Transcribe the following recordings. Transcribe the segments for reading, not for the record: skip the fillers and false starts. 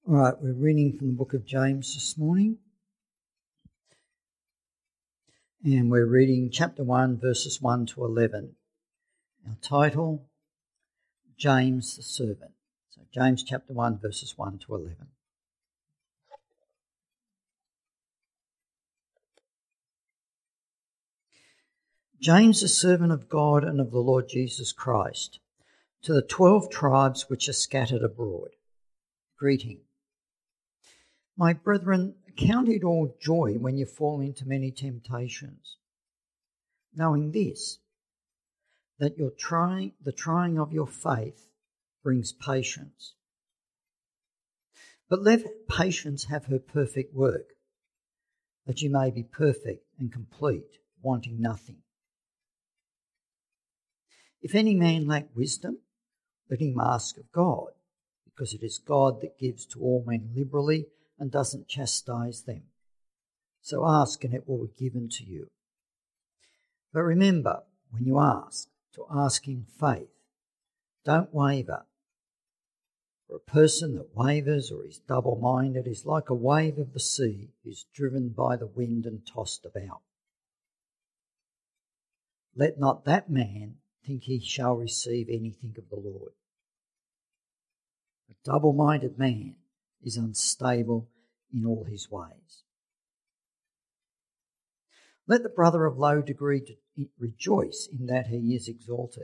All right, we're reading from the book of James this morning. And we're reading chapter 1, verses 1 to 11. Our title, James the Servant. So James chapter 1, verses 1 to 11. James, the servant of God and of the Lord Jesus Christ, to the 12 tribes which are scattered abroad. Greeting. My brethren, count it all joy when you fall into many temptations, knowing this, that the trying of your faith brings patience. But let patience have her perfect work, that you may be perfect and complete, wanting nothing. If any man lack wisdom, let him ask of God, because it is God that gives to all men liberally and doesn't chastise them. So ask and it will be given to you. But remember, when you ask, to ask in faith. Don't waver. For a person that wavers or is double-minded is like a wave of the sea, who's driven by the wind and tossed about. Let not that man think he shall receive anything of the Lord. A double-minded man is unstable in all his ways. Let the brother of low degree rejoice in that he is exalted.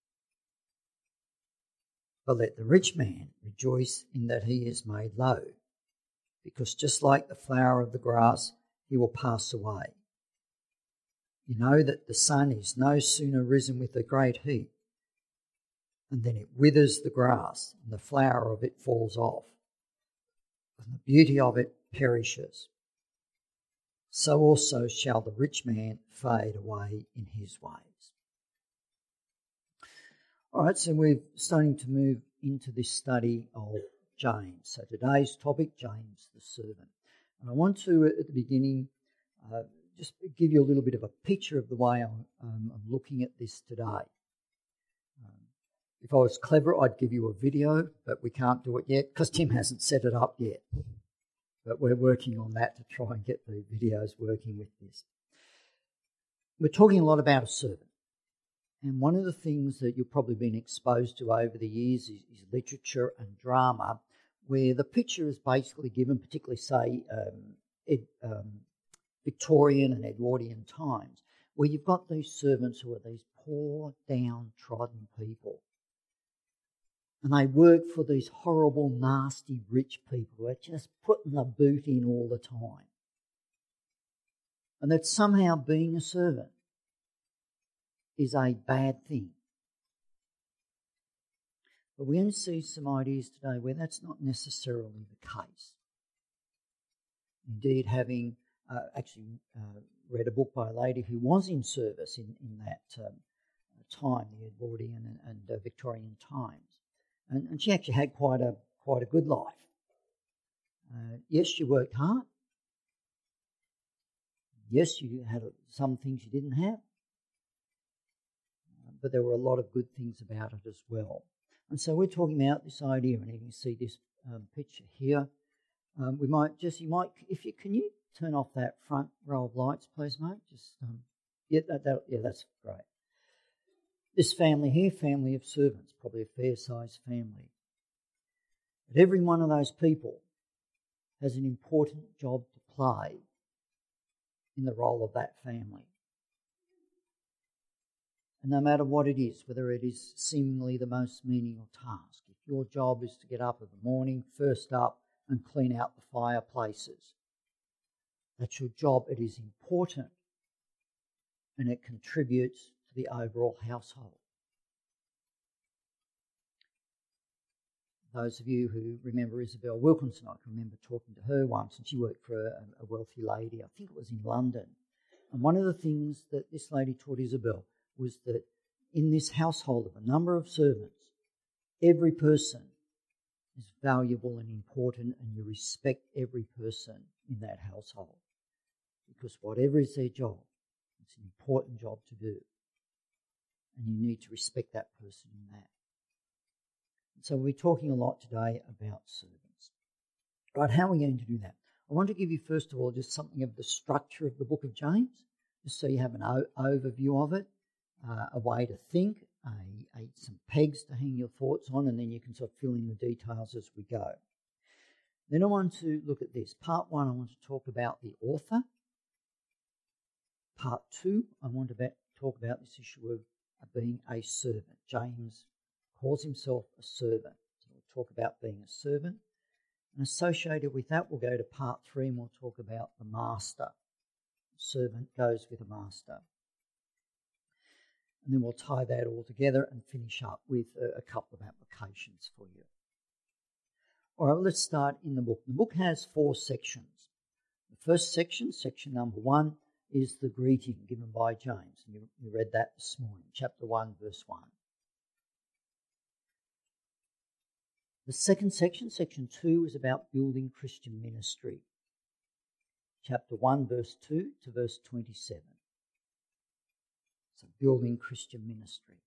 But let the rich man rejoice in that he is made low, because just like the flower of the grass, he will pass away. You know that the sun is no sooner risen with a great heat, and then it withers the grass, and the flower of it falls off, and the beauty of it perishes. So also shall the rich man fade away in his ways. All right, so we're starting to move into this study of James. So today's topic, James the servant. And I want to, at the beginning, just give you a little bit of a picture of the way I'm looking at this today. If I was clever, I'd give you a video, but we can't do it yet because Tim hasn't set it up yet. But we're working on that to try and get the videos working with this. We're talking a lot about a servant. And one of the things that you've probably been exposed to over the years is literature and drama, where the picture is basically given, particularly, say, Victorian and Edwardian times, where you've got these servants who are these poor, downtrodden people. And they work for these horrible, nasty, rich people who are just putting the boot in all the time. And that somehow being a servant is a bad thing. But we're going to see some ideas today where that's not necessarily the case. Indeed, having read a book by a lady who was in service in that time, the Edwardian and Victorian times. And she actually had quite a good life. Yes, she worked hard. Yes, you had some things you didn't have. But there were a lot of good things about it as well. And so we're talking about this idea, and you can see this picture here. Can you turn off that front row of lights, please, mate? That's great. This family here, family of servants, probably a fair-sized family. But every one of those people has an important job to play in the role of that family. And no matter what it is, whether it is seemingly the most menial task, if your job is to get up in the morning, first up, and clean out the fireplaces, that's your job. It is important, and it contributes to the overall household. Those of you who remember Isabel Wilkinson, I can remember talking to her once, and she worked for a wealthy lady, I think it was in London. And one of the things that this lady taught Isabel was that in this household of a number of servants, every person is valuable and important, and you respect every person in that household. Because whatever is their job, it's an important job to do. And you need to respect that person in that. So we're talking a lot today about servants. Right, how are we going to do that? I want to give you, first of all, just something of the structure of the book of James, just so you have an overview of it, a way to think, some pegs to hang your thoughts on, and then you can sort of fill in the details as we go. Then I want to look at this. Part 1, I want to talk about the author. Part 2, I want to talk about this issue of being a servant. James calls himself a servant. So we'll talk about being a servant. And associated with that, we'll go to part 3 and we'll talk about the master. Servant goes with a master. And then we'll tie that all together and finish up with a couple of applications for you. All right, let's start in the book. The book has 4 sections. The first section, section number 1, is the greeting given by James. And you read that this morning, chapter 1, verse 1. The second section, section 2, is about building Christian ministry. Chapter 1, verse 2 to verse 27. So building Christian ministry.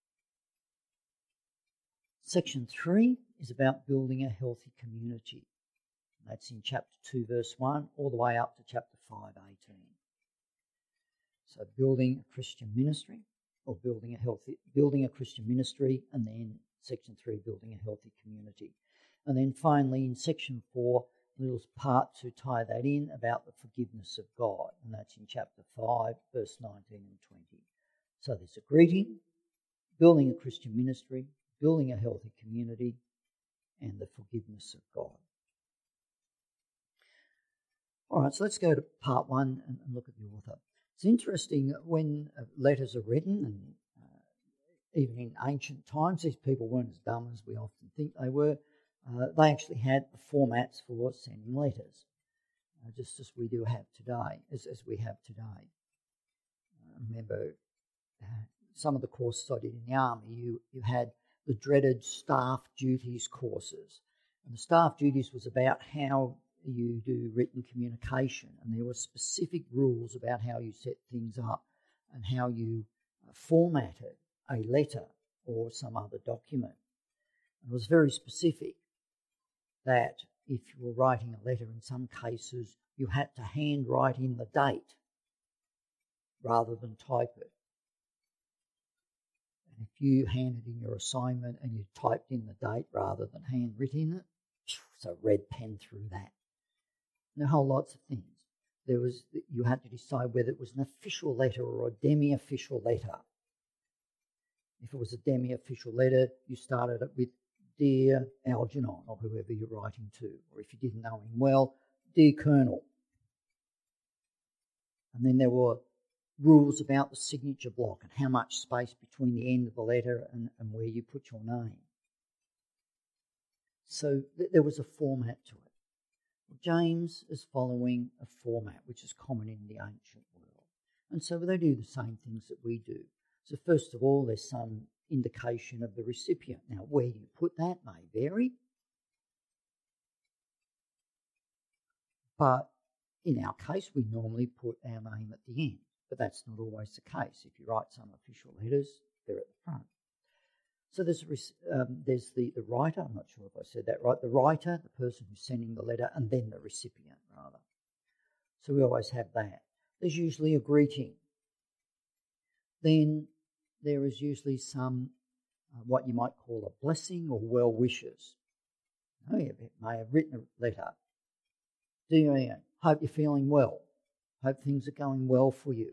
Section 3 is about building a healthy community. That's in chapter 2, verse 1, all the way up to chapter 5:18. So building a Christian ministry, or building a Christian ministry, and then section 3, building a healthy community. And then finally in section 4, a little part to tie that in about the forgiveness of God, and that's in chapter 5, verse 19 and 20. So there's a greeting, building a Christian ministry, building a healthy community, and the forgiveness of God. All right, so let's go to part 1 and look at the author. It's interesting when letters are written, and even in ancient times, these people weren't as dumb as we often think they were. They actually had formats for sending letters, just as we do have today, as we have today. I remember some of the courses I did in the army, you had the dreaded staff duties courses. And the staff duties was about how you do written communication, and there were specific rules about how you set things up and how you formatted a letter or some other document. It was very specific that if you were writing a letter, in some cases you had to handwrite in the date rather than type it. And if you handed in your assignment and you typed in the date rather than handwritten it, so red pen through that. And a whole lots of things. You had to decide whether it was an official letter or a demi-official letter. If it was a demi-official letter, you started it with Dear Algernon, or whoever you're writing to. Or if you didn't know him well, Dear Colonel. And then there were rules about the signature block and how much space between the end of the letter and where you put your name. So there was a format to it. James is following a format which is common in the ancient world. And so they do the same things that we do. So first of all, there's some indication of the recipient. Now, where you put that may vary. But in our case, we normally put our name at the end. But that's not always the case. If you write some official letters, they're at the front. So there's the writer, I'm not sure if I said that right, the writer, the person who's sending the letter, and then the recipient, rather. So we always have that. There's usually a greeting. Then there is usually some, what you might call a blessing or well wishes. You may have written a letter. Dear Ian, hope you're feeling well. Hope things are going well for you.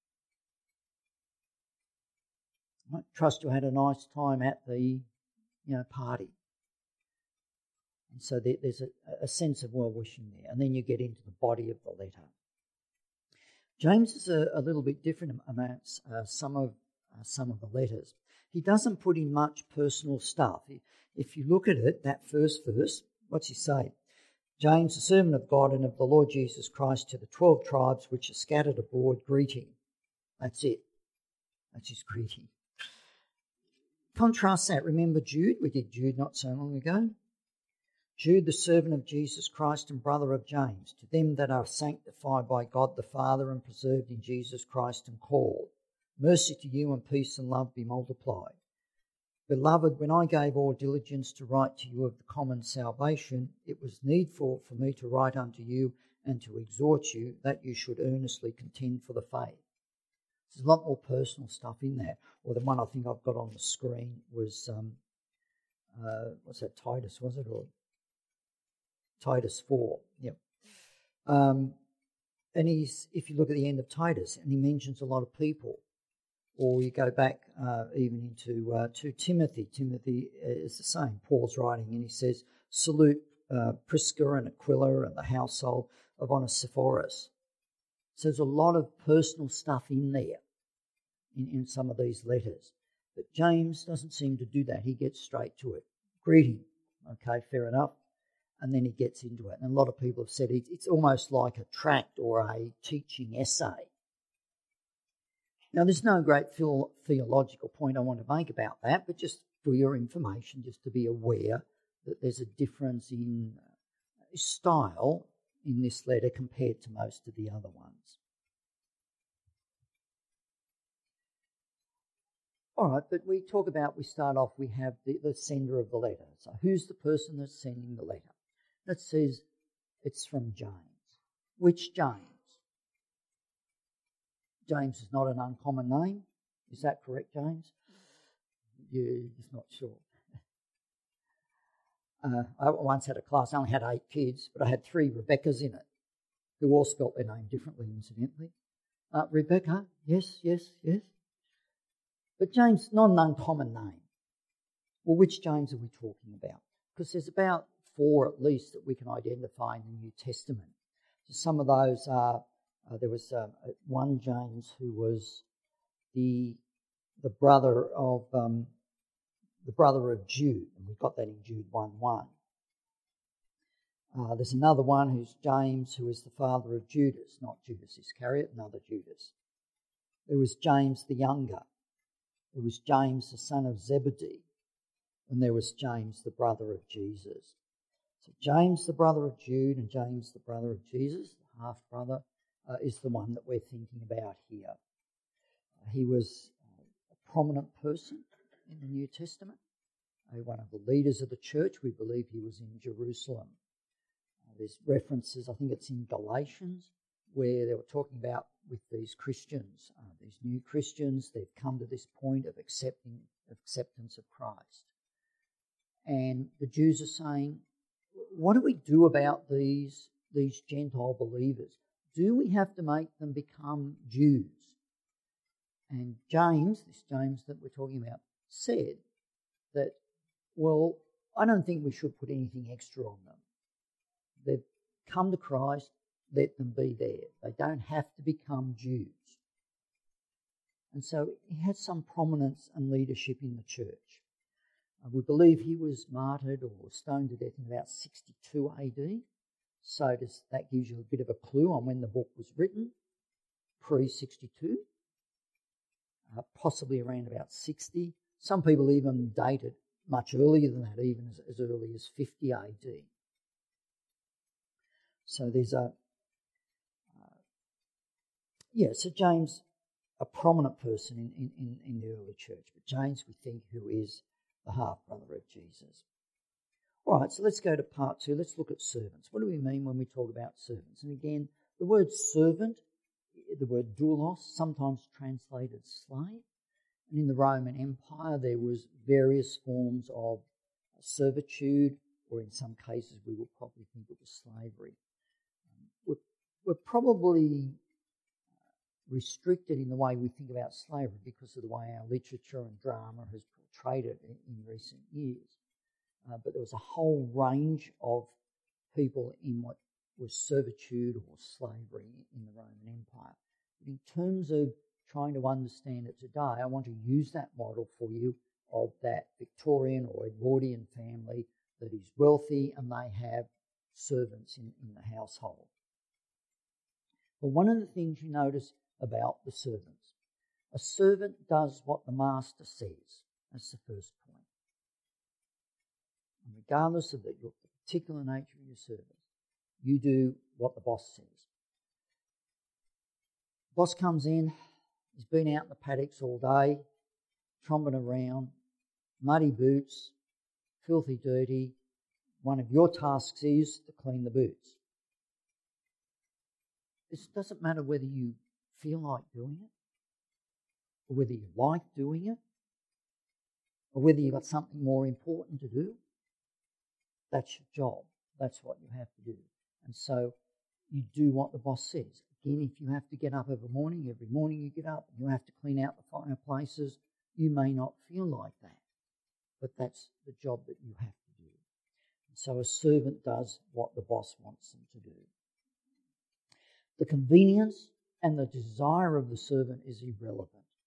I trust you had a nice time at the party. And so there's a sense of well-wishing there. And then you get into the body of the letter. James is a little bit different amongst some of the letters. He doesn't put in much personal stuff. If you look at it, that first verse, what's he say? James, the servant of God and of the Lord Jesus Christ, to the 12 tribes which are scattered abroad, greeting. That's it. That's his greeting. Contrast that. Remember Jude? We did Jude not so long ago. Jude, the servant of Jesus Christ and brother of James, to them that are sanctified by God the Father and preserved in Jesus Christ and called. Mercy to you and peace and love be multiplied. Beloved, when I gave all diligence to write to you of the common salvation, it was needful for me to write unto you and to exhort you that you should earnestly contend for the faith. There's a lot more personal stuff in there. Or the one I think I've got on the screen was, what's that, Titus, was it? Or Titus 4, yep. And if you look at the end of Titus, and he mentions a lot of people. Or you go back even into 2 Timothy. Timothy is the same. Paul's writing and he says, salute Prisca and Aquila and the household of Onesiphorus. So there's a lot of personal stuff in there in some of these letters. But James doesn't seem to do that. He gets straight to it. Greeting. Okay, fair enough. And then he gets into it. And a lot of people have said it's almost like a tract or a teaching essay. Now, there's no great theological point I want to make about that, but just for your information, just to be aware that there's a difference in style in this letter compared to most of the other ones. All right, but we start off, we have the sender of the letter. So who's the person that's sending the letter? It says it's from James. Which James? James is not an uncommon name. Is that correct, James? You're just not sure. I once had a class, I only had 8 kids, but I had 3 Rebeccas in it, who all spelt their name differently, incidentally. Rebecca, yes. But James, not an uncommon name. Well, which James are we talking about? Because there's about 4 at least that we can identify in the New Testament. So some of those are, there was one James who was the brother of Jude, and we've got that in Jude 1:1. There's another one who's James, who is the father of Judas, not Judas Iscariot, another Judas. There was James the younger. There was James the son of Zebedee, and there was James the brother of Jesus. So James the brother of Jude and James the brother of Jesus, the half-brother, is the one that we're thinking about here. He was a prominent person in the New Testament, one of the leaders of the church. We believe he was in Jerusalem. There's references, I think it's in Galatians, where they were talking about with these Christians, these new Christians, they've come to this point of acceptance of Christ. And the Jews are saying, what do we do about these Gentile believers? Do we have to make them become Jews? And James, this James that we're talking about, said that, well, I don't think we should put anything extra on them. They've come to Christ, let them be there. They don't have to become Jews. And so he had some prominence and leadership in the church. We believe he was martyred or stoned to death in about 62 AD. So that gives you a bit of a clue on when the book was written, pre-62, possibly around about 60. Some people even date it much earlier than that, even as early as 50 AD. So there's so James, a prominent person in the early church, but James, we think, who is the half-brother of Jesus. All right, so let's go to part 2. Let's look at servants. What do we mean when we talk about servants? And again, the word servant, the word doulos, sometimes translated slave. And in the Roman Empire, there was various forms of servitude, or in some cases, we would probably think it was slavery. We're probably restricted in the way we think about slavery because of the way our literature and drama has portrayed it in recent years. But there was a whole range of people in what was servitude or slavery in the Roman Empire. But in terms of trying to understand it today, I want to use that model for you of that Victorian or Edwardian family that is wealthy and they have servants in the household. But one of the things you notice about the servants, a servant does what the master says. That's the first point. And regardless of the particular nature of your service, you do what the boss says. Boss comes in, he's been out in the paddocks all day, tromping around, muddy boots, filthy dirty. One of your tasks is to clean the boots. This doesn't matter whether you feel like doing it, or whether you like doing it, or whether you've got something more important to do. That's your job. That's what you have to do. And so you do what the boss says. Again, if you have to get up every morning you get up and you have to clean out the fireplaces, you may not feel like that. But that's the job that you have to do. And so a servant does what the boss wants them to do. The convenience and the desire of the servant is irrelevant.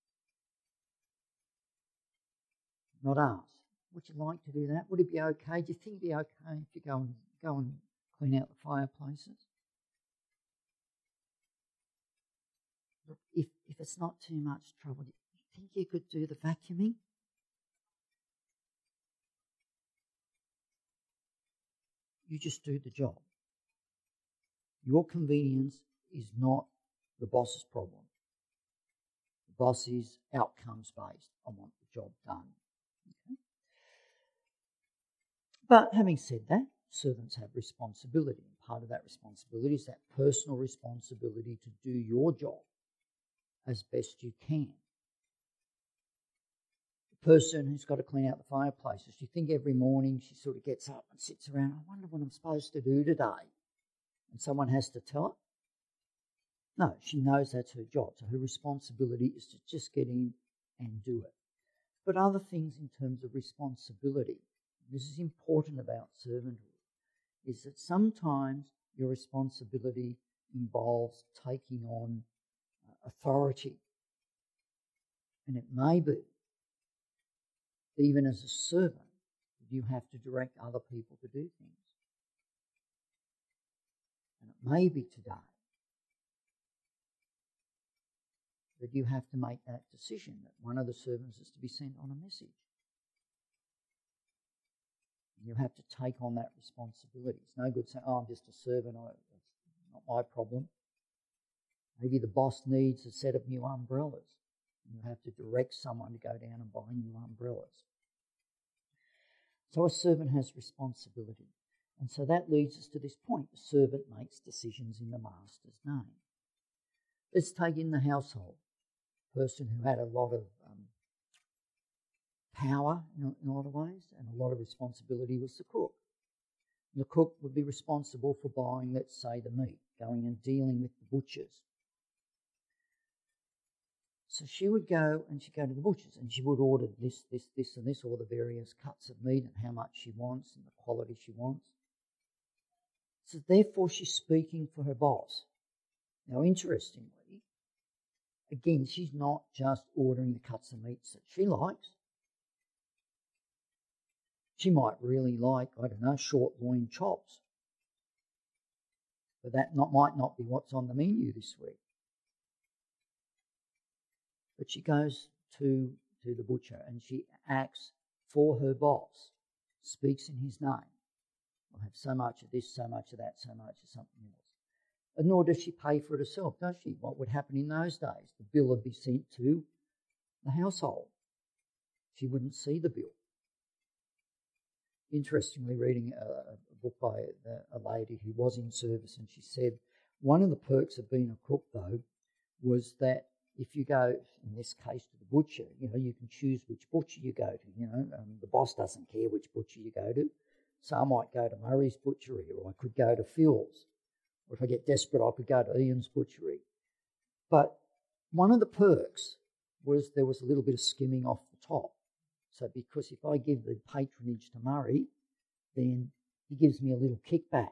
Not asked. Would you like to do that? Would it be okay? Do you think it'd be okay if you go and clean out the fireplaces? Look, if it's not too much trouble, do you think you could do the vacuuming? You just do the job. Your convenience is not the boss's problem. The boss is outcomes based. I want the job done. Okay? But having said that, servants have responsibility. And part of that responsibility is that personal responsibility to do your job as best you can. The person who's got to clean out the fireplaces, you think every morning she sort of gets up and sits around, I wonder what I'm supposed to do today. And someone has to tell her? No, she knows that's her job. So her responsibility is to just get in and do it. But other things in terms of responsibility, this is important about servanthood, is that sometimes your responsibility involves taking on authority. And it may be, even as a servant, you have to direct other people to do things. And it may be today that you have to make that decision, that one of the servants is to be sent on a message. You have to take on that responsibility. It's no good saying, I'm just a servant, it's not my problem. Maybe the boss needs a set of new umbrellas. You have to direct someone to go down and buy new umbrellas. So a servant has responsibility. And so that leads us to this point. The servant makes decisions in the master's name. Let's take in the household. A person who had a lot of power in a lot of ways and a lot of responsibility was the cook. And the cook would be responsible for buying, let's say, the meat, going and dealing with the butchers. So she would go and she'd go to the butchers and she would order this and this, all the various cuts of meat and how much she wants and the quality she wants. So therefore she's speaking for her boss. Now interestingly, again, she's not just ordering the cuts of meats that she likes. She might really like, short loin chops. But that might not be what's on the menu this week. But she goes to the butcher and she acts for her boss, speaks in his name. I'll have so much of this, so much of that, so much of something else. And nor does she pay for it herself, does she? What would happen in those days? The bill would be sent to the household. She wouldn't see the bill. Interestingly, reading a book by a lady who was in service, and she said one of the perks of being a cook, though, was that if you go, in this case, to the butcher, you can choose which butcher you go to. The boss doesn't care which butcher you go to. So I might go to Murray's Butchery, or I could go to Phil's. Or if I get desperate, I could go to Ian's Butchery. But one of the perks was there was a little bit of skimming off the top. So because if I give the patronage to Murray, then he gives me a little kickback.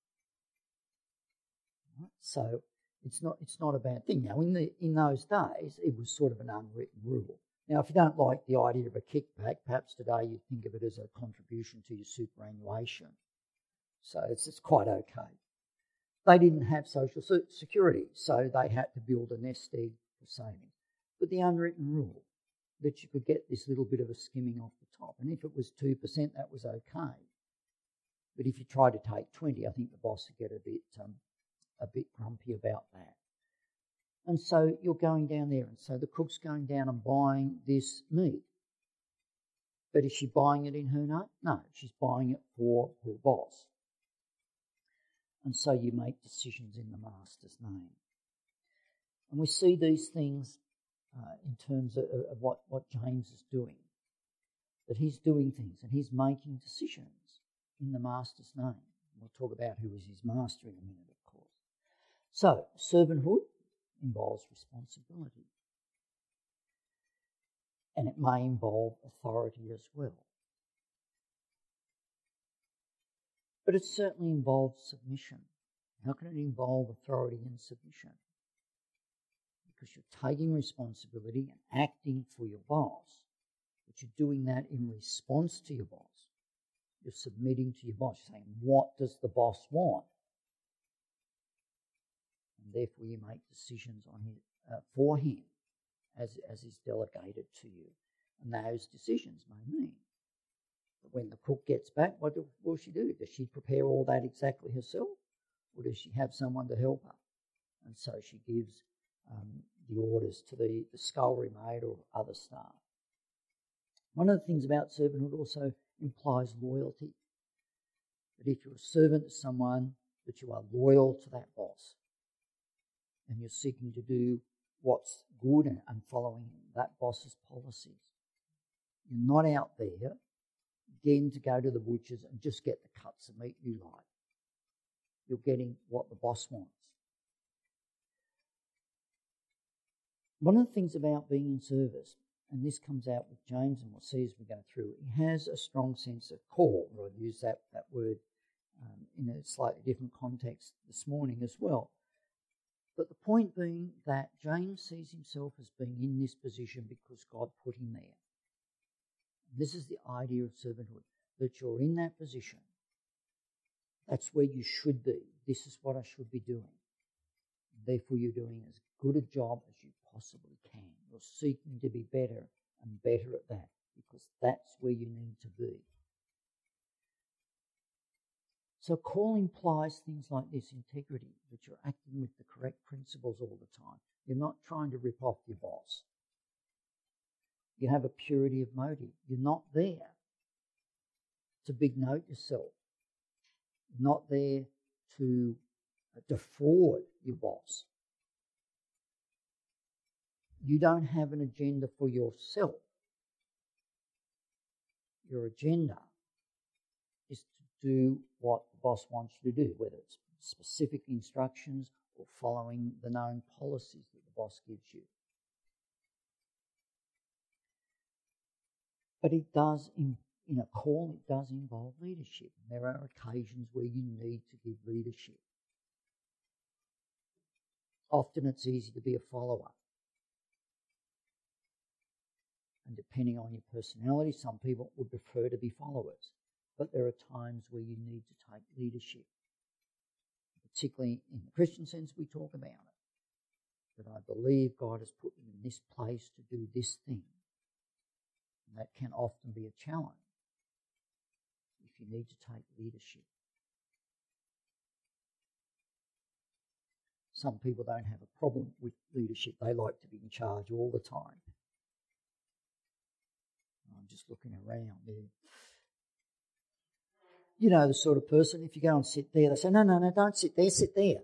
Right? So it's not a bad thing. Now, in those days, it was sort of an unwritten rule. Now, if you don't like the idea of a kickback, perhaps today you think of it as a contribution to your superannuation. So it's quite okay. They didn't have social security, so they had to build a nest egg for savings. But the unwritten rule that you could get this little bit of a skimming off the top, and if it was 2%, that was okay. But if you tried to take 20, I think the boss would get a bit grumpy about that. And so you're going down there, and so the cook's going down and buying this meat. But is she buying it in her name? No, she's buying it for her boss. And so you make decisions in the master's name. And we see these things in terms of what James is doing. That he's doing things and he's making decisions in the master's name. We'll talk about who is his master in a minute, of course. So, servanthood involves responsibility. And it may involve authority as well. But it certainly involves submission. How can it involve authority and submission? Because you're taking responsibility and acting for your boss, but you're doing that in response to your boss. You're submitting to your boss. You're saying, what does the boss want? And therefore you make decisions on his, for him as is delegated to you. And those decisions may mean that when the cook gets back, what will she do? Does she prepare all that exactly herself? Or does she have someone to help her? And so she gives the orders to the scullery maid or other staff. One of the things about servanthood also implies loyalty. That if you're a servant to someone, that you are loyal to that boss. And you're seeking to do what's good and following that boss's policies. You're not out there again to go to the butchers and just get the cuts of meat you like. You're getting what the boss wants. One of the things about being in service, and this comes out with James and we'll see as we go through, he has a strong sense of call. I've used that word in a slightly different context this morning as well. But the point being that James sees himself as being in this position because God put him there. This is the idea of servanthood, that you're in that position. That's where you should be. This is what I should be doing. Therefore, you're doing as good a job as you possibly can. You're seeking to be better and better at that because that's where you need to be. So call implies things like this: integrity, that you're acting with the correct principles all the time. You're not trying to rip off your boss. You have a purity of motive. You're not there to big note yourself. You're not there to defraud your boss. You don't have an agenda for yourself. Your agenda is to do what the boss wants you to do, whether it's specific instructions or following the known policies that the boss gives you. But it does, in a call, it does involve leadership. There are occasions where you need to give leadership. Often it's easy to be a follower. And depending on your personality, some people would prefer to be followers. But there are times where you need to take leadership. Particularly in the Christian sense, we talk about it. That I believe God has put me in this place to do this thing. And that can often be a challenge if you need to take leadership. Some people don't have a problem with leadership. They like to be in charge all the time. I'm just looking around there. You know the sort of person, if you go and sit there, they say, no, don't sit there, sit there.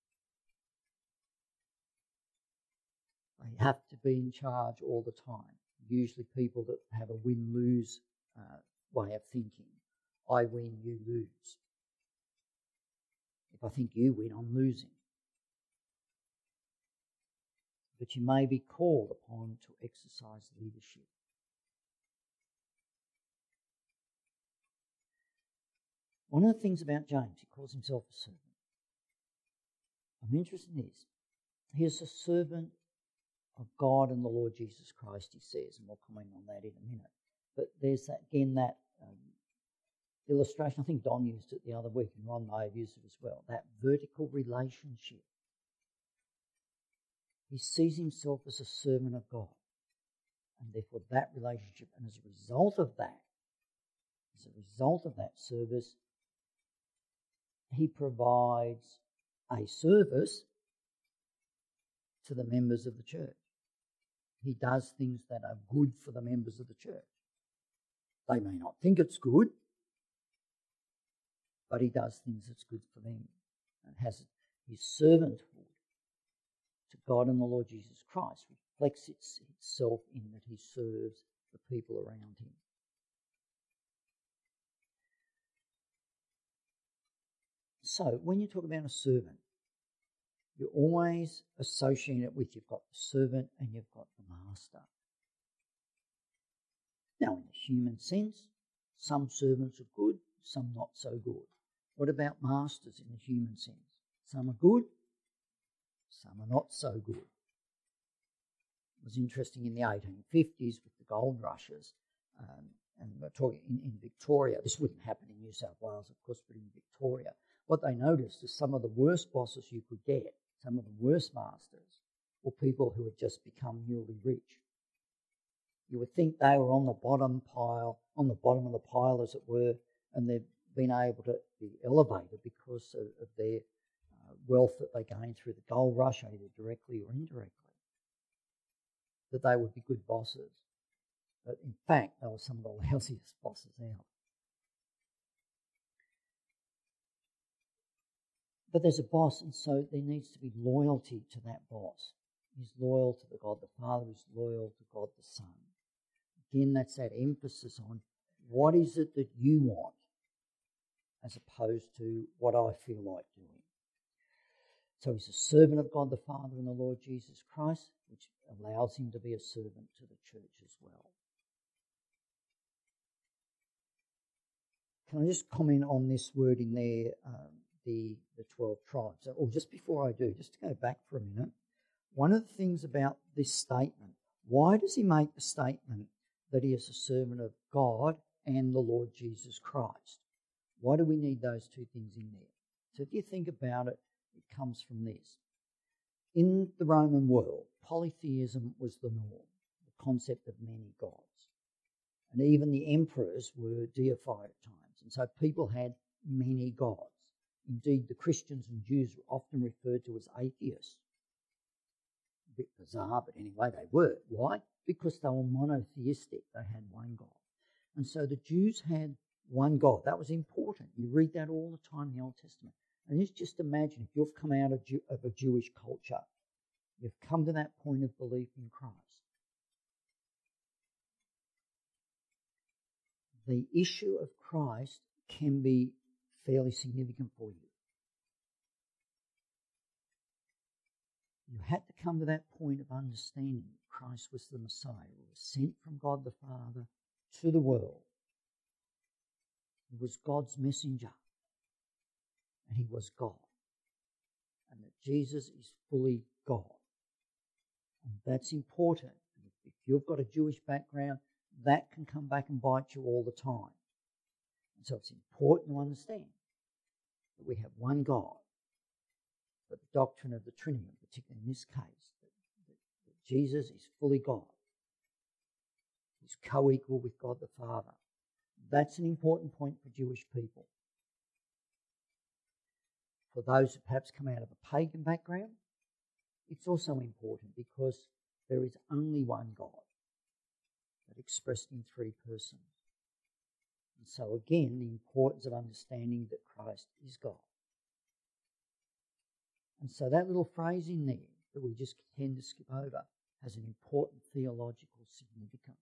They have to be in charge all the time. Usually people that have a win-lose way of thinking. I win, you lose. If I think you win, I'm losing. But you may be called upon to exercise leadership. One of the things about James, he calls himself a servant. I'm interested in this. He is a servant of God and the Lord Jesus Christ, he says, and we'll comment on that in a minute. But there's that illustration, I think Don used it the other week, and Ron may have used it as well, that vertical relationship. He sees himself as a servant of God, and therefore that relationship, and as a result of that service, he provides a service to the members of the church. He does things that are good for the members of the church. They may not think it's good, but he does things that's good for them and has his servanthood to God and the Lord Jesus Christ reflects itself in that he serves the people around him. So when you talk about a servant, you always associate it with you've got the servant and you've got the master. Now, in the human sense, some servants are good, some not so good. What about masters in the human sense? Some are good, some are not so good. It was interesting in the 1850s with the gold rushes, and we're talking in Victoria. This wouldn't happen in New South Wales, of course, but in Victoria. What they noticed is some of the worst bosses you could get, some of the worst masters, were people who had just become newly rich. You would think they were on the bottom of the pile, as it were, and they've been able to be elevated because of their wealth that they gained through the gold rush, either directly or indirectly. That they would be good bosses. But in fact, they were some of the lousiest bosses out. But there's a boss, and so there needs to be loyalty to that boss. He's loyal to the God the Father, he's loyal to God the Son. Again, that's that emphasis on what is it that you want, as opposed to what I feel like doing. So he's a servant of God the Father and the Lord Jesus Christ, which allows him to be a servant to the church as well. Can I just comment on this word in there, the 12 tribes? Or just before I do, just to go back for a minute, one of the things about this statement, why does he make the statement that he is a servant of God and the Lord Jesus Christ? Why do we need those two things in there? So if you think about it, it comes from this. In the Roman world, polytheism was the norm, the concept of many gods. And even the emperors were deified at times. And so people had many gods. Indeed, the Christians and Jews were often referred to as atheists. A bit bizarre, but anyway, they were. Why? Because they were monotheistic. They had one God. And so the Jews had one God. That was important. You read that all the time in the Old Testament. And just imagine if you've come out of a Jewish culture, you've come to that point of belief in Christ. The issue of Christ can be fairly significant for you. You had to come to that point of understanding that Christ was the Messiah, who was sent from God the Father to the world. He was God's messenger, and he was God. And that Jesus is fully God. And that's important. If you've got a Jewish background, that can come back and bite you all the time. And so it's important to understand that we have one God, but the doctrine of the Trinity, particularly in this case, that Jesus is fully God. He's co-equal with God the Father. That's an important point for Jewish people. For those who perhaps come out of a pagan background, it's also important because there is only one God, but expressed in three persons. And so again, the importance of understanding that Christ is God. And so that little phrase in there that we just tend to skip over has an important theological significance.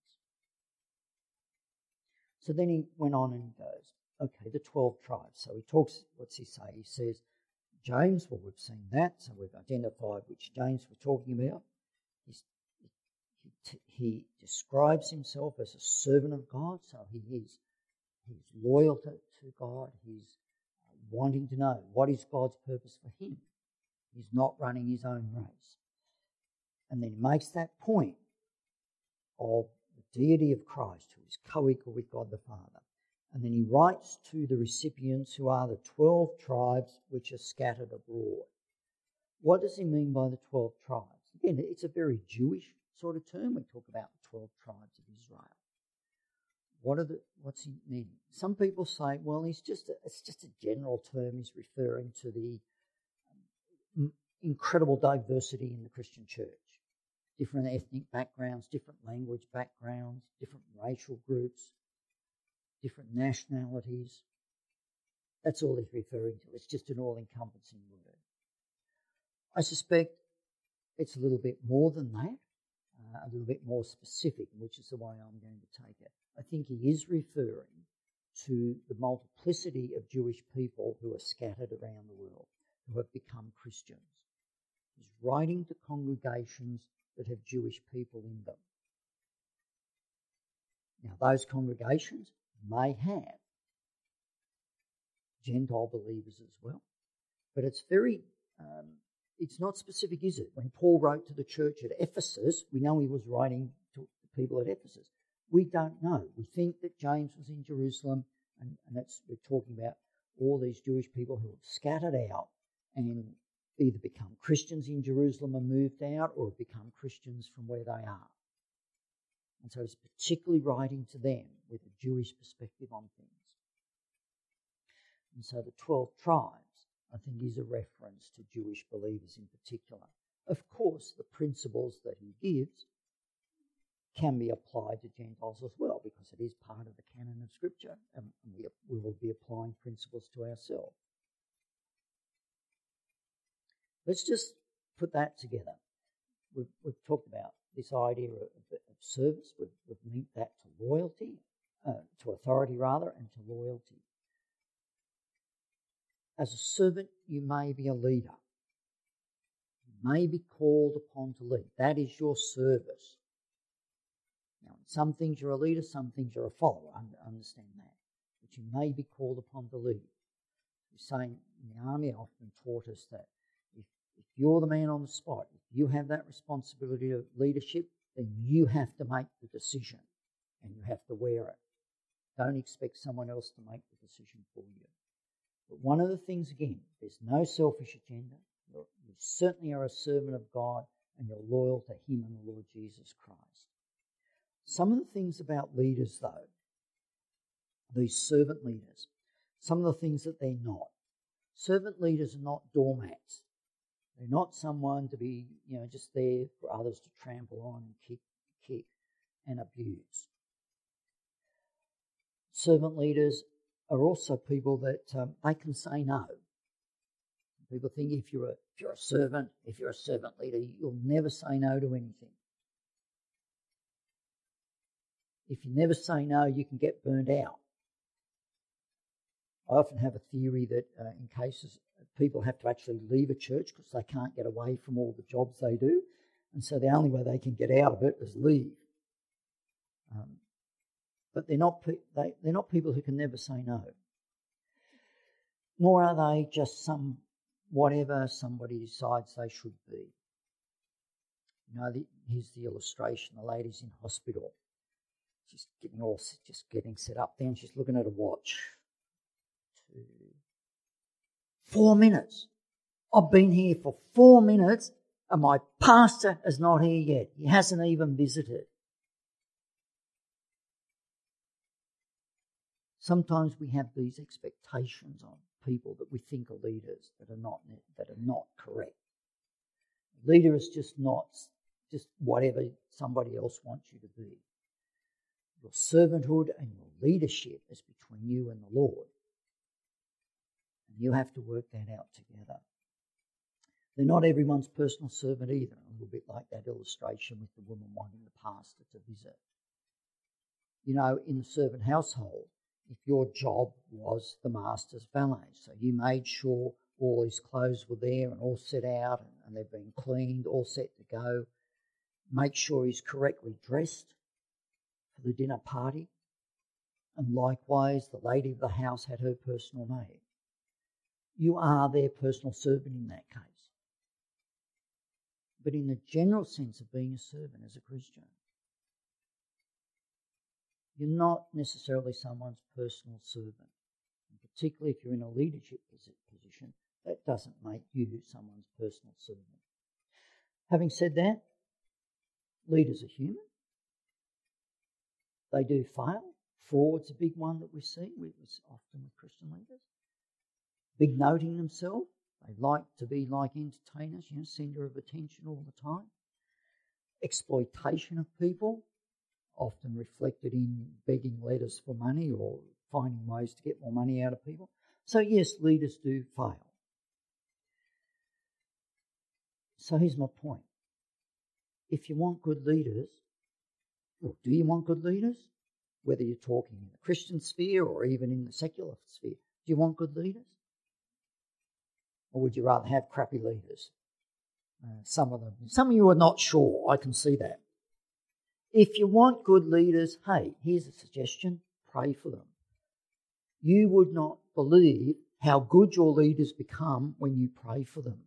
So then he went on and goes, okay, the 12 tribes. So he talks, what's he say? He says, James, well, we've seen that, so we've identified which James we're talking about. He describes himself as a servant of God, so he's loyal to God. He's wanting to know what is God's purpose for him. He's not running his own race. And then he makes that point of the deity of Christ, who is co-equal with God the Father. And then he writes to the recipients, who are the 12 tribes which are scattered abroad. What does he mean by the 12 tribes? Again, it's a very Jewish sort of term. We talk about the 12 tribes of Israel. What's he meaning? Some people say, well, it's just a general term. He's referring to the incredible diversity in the Christian church. Different ethnic backgrounds, different language backgrounds, different racial groups. different nationalities. That's all he's referring to. It's just an all-encompassing word. I suspect it's a little bit more than that, a little bit more specific, which is the way I'm going to take it. I think he is referring to the multiplicity of Jewish people who are scattered around the world, who have become Christians. He's writing to congregations that have Jewish people in them. Now, those congregations may have Gentile believers as well, but it's it's not specific, is it? When Paul wrote to the church at Ephesus, we know he was writing to people at Ephesus. We don't know. We think that James was in Jerusalem, and we're talking about all these Jewish people who have scattered out and either become Christians in Jerusalem and moved out, or have become Christians from where they are. And so he's particularly writing to them with a Jewish perspective on things. And so the 12 tribes, I think, is a reference to Jewish believers in particular. Of course, the principles that he gives can be applied to Gentiles as well, because it is part of the canon of Scripture, and we will be applying principles to ourselves. Let's just put that together. We've talked about this idea of service. We've linked that to loyalty, to authority rather, and to loyalty. As a servant, you may be a leader. You may be called upon to lead. That is your service. Now, in some things you're a leader, some things you're a follower. I understand that. But you may be called upon to lead. We're saying in the army, I often taught us that if you're the man on the spot, if you have that responsibility of leadership, then you have to make the decision and you have to wear it. Don't expect someone else to make the decision for you. But one of the things, again, there's no selfish agenda. You certainly are a servant of God, and you're loyal to him and the Lord Jesus Christ. Some of the things about leaders, though, these servant leaders, some of the things that they're not. Servant leaders are not doormats. They're not someone to be, just there for others to trample on and kick and abuse. Servant leaders are also people that they can say no. People think if you're a servant leader, you'll never say no to anything. If you never say no, you can get burned out. I often have a theory that in cases people have to actually leave a church because they can't get away from all the jobs they do, and so the only way they can get out of it is leave. But they're not people who can never say no. Nor are they just whatever somebody decides they should be. Here's the illustration. The lady's in hospital. She's getting set up there, and she's looking at a watch. 4 minutes. I've been here for 4 minutes, and my pastor is not here yet. He hasn't even visited. Sometimes we have these expectations on people that we think are leaders that are not correct. A leader is just whatever somebody else wants you to be. Your servanthood and your leadership is between you and the Lord. And you have to work that out together. They're not everyone's personal servant either, a little bit like that illustration with the woman wanting the pastor to visit. In the servant household, if your job was the master's valet, so you made sure all his clothes were there and all set out and they've been cleaned, all set to go, make sure he's correctly dressed for the dinner party, and likewise the lady of the house had her personal maid. You are their personal servant in that case. But in the general sense of being a servant as a Christian, you're not necessarily someone's personal servant. And particularly if you're in a leadership position, that doesn't make you someone's personal servant. Having said that, leaders are human. They do fail. Fraud's a big one that we see often with Christian leaders. Big noting themselves. They like to be like entertainers, center of attention all the time. Exploitation of people. often reflected in begging letters for money or finding ways to get more money out of people. So yes, leaders do fail. So here's my point. If you want good leaders, or do you want good leaders? Whether you're talking in the Christian sphere or even in the secular sphere, do you want good leaders? Or would you rather have crappy leaders? Some of you are not sure, I can see that. If you want good leaders, hey, here's a suggestion, pray for them. You would not believe how good your leaders become when you pray for them.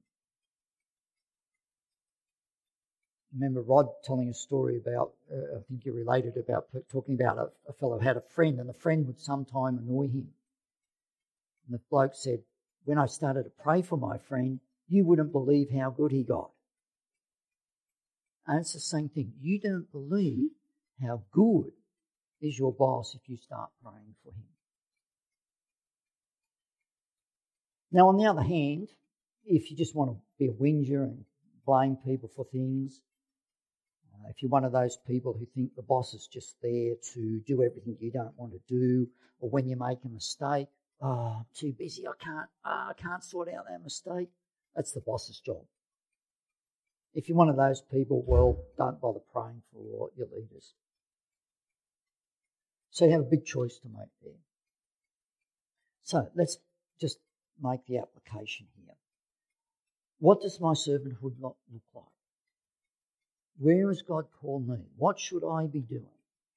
Remember Rod telling a story about, I think you related about talking about a fellow who had a friend, and the friend would sometime annoy him. And the bloke said, when I started to pray for my friend, you wouldn't believe how good he got. And it's the same thing. You don't believe how good is your boss if you start praying for him. Now, on the other hand, if you just want to be a whinger and blame people for things, if you're one of those people who think the boss is just there to do everything you don't want to do, or when you make a mistake, oh, I'm too busy, I can't sort out that mistake, that's the boss's job. If you're one of those people, well, don't bother praying for your leaders. So you have a big choice to make there. So let's just make the application here. What does my servanthood look like? Where has God called me? What should I be doing?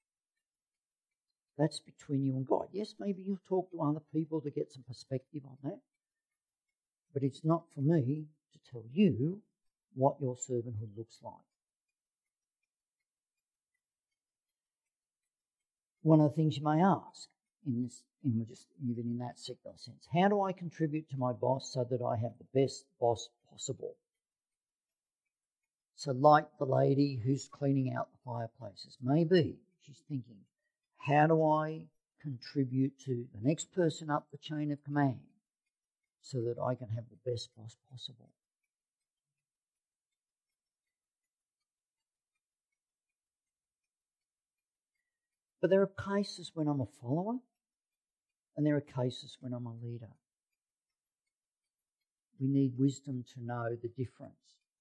That's between you and God. Yes, maybe you'll talk to other people to get some perspective on that. But it's not for me to tell you what your servanthood looks like. One of the things you may ask even in that secular sense, how do I contribute to my boss so that I have the best boss possible? So like the lady who's cleaning out the fireplaces, maybe she's thinking, how do I contribute to the next person up the chain of command so that I can have the best boss possible? But there are cases when I'm a follower and there are cases when I'm a leader. We need wisdom to know the difference.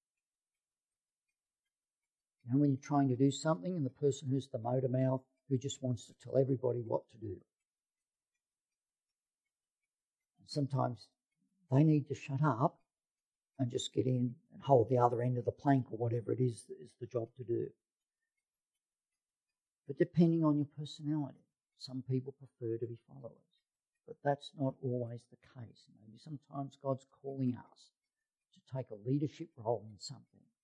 And when you're trying to do something and the person who's the motor mouth who just wants to tell everybody what to do. And sometimes they need to shut up and just get in and hold the other end of the plank or whatever it is that is the job to do. But depending on your personality, some people prefer to be followers. But that's not always the case. Maybe sometimes God's calling us to take a leadership role in something.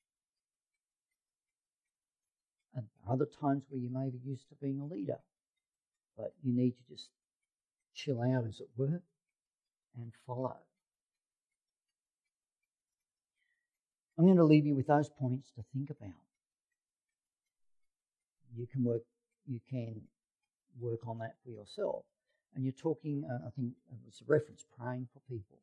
And there are other times where you may be used to being a leader, but you need to just chill out, as it were, and follow. I'm going to leave you with those points to think about. You can work on that for yourself. And you're talking, I think it was a reference, praying for people.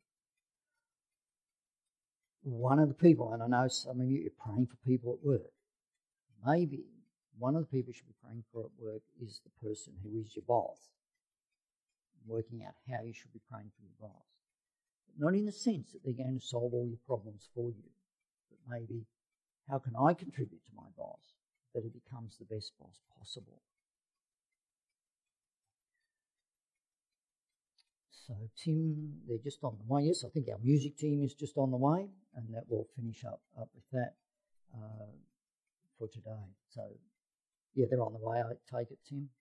One of the people, and I know some of you are praying for people at work. Maybe one of the people you should be praying for at work is the person who is your boss. Working out how you should be praying for your boss. But not in the sense that they're going to solve all your problems for you. But maybe, how can I contribute to my boss that he becomes the best boss possible? So Tim, they're just on the way. Yes, I think our music team is just on the way, and that will finish up with that for today. So, yeah, they're on the way, I take it, Tim.